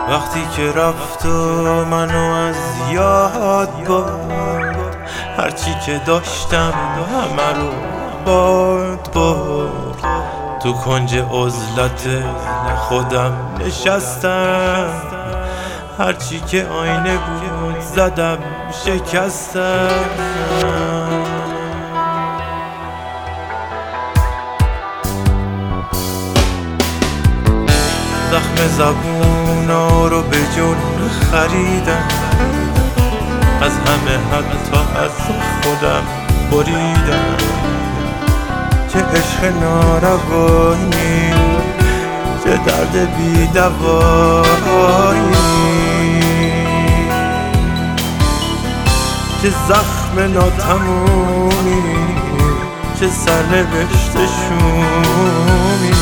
وقتی که رفت و منو از یاد برد، هرچی که داشتم همه رو برد. تو کنج عزلت خودم نشستم، هرچی که آینه بود زدم شکستم. زخم زبونا رو به جون خریدم، از همه حتی از خودم بریدم. چه عشق ناروایی، چه درد بی دوایی، چه زخم ناتمومی، چه سرنوشت شومی.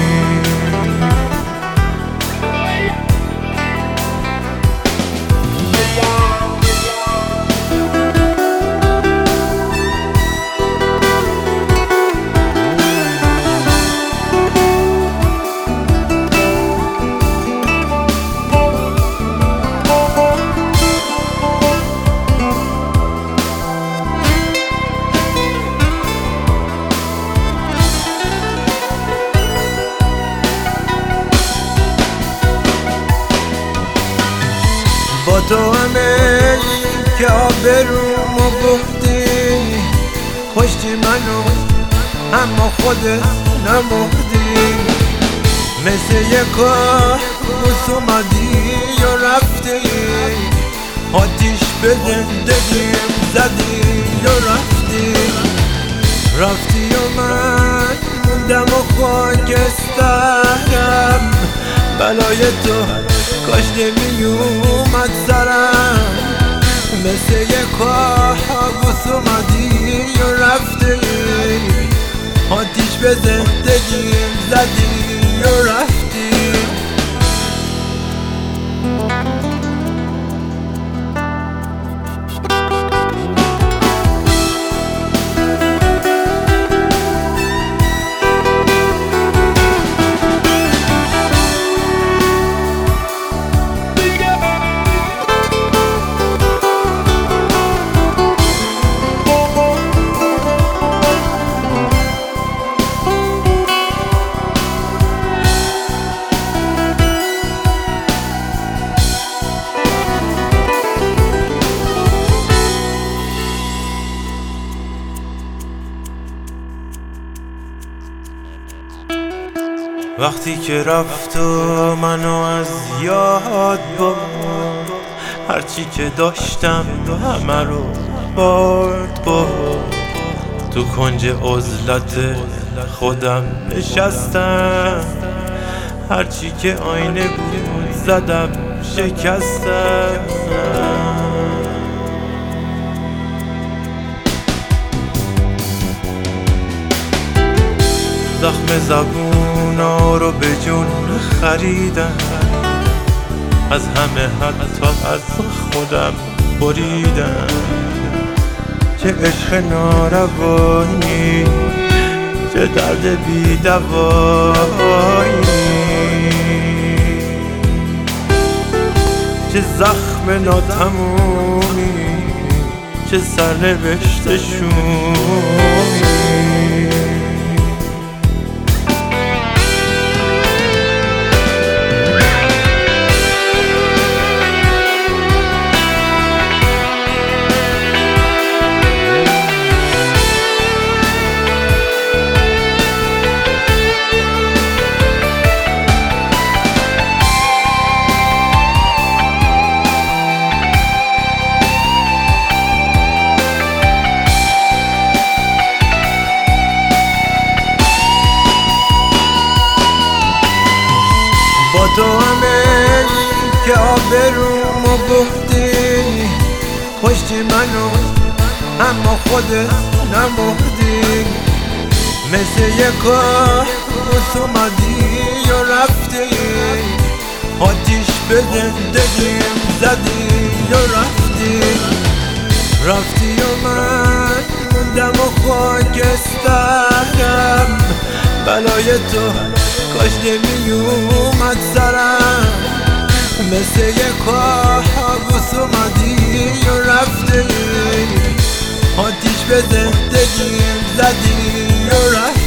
با تو همه که آبرومو بردی، کشتی منو اما خودت نمردی. مثل یک کابوس اومدی و رفتی، آتیش به زندگیم زدی و رفتی و من موندم و خاکسترم. بلای تو کاش نمی اومد سرم، مثل یک کابوس اومدی و رفتی، آتیش به زندگیم زدی و رفتی. وقتی که رفت و منو از یاد برد، هرچی که داشتم همه رو برد. تو کنج عزلت خودم نشستم، هرچی که آینه بود زدم شکستم. زخم زبونا رو به جون خریدم، از همه حتی از خودم بریدم. چه عشق ناروایی، چه درد بی دوایی، چه زخم ناتمومی، چه سرنوشت شومی. با تو همه که آبرومو بردی، کشتی منو اما خودت نمردی. مثل یک کابوس اومدی و رفتی، آتیش به زندگیم زدی و رفتی و من موندم و خاکسترم. بلای تو کاش نمی اومد سرم، مثل یه کابوس اومدی و رفتی، آتیش به زندگیم زدی و رفتی.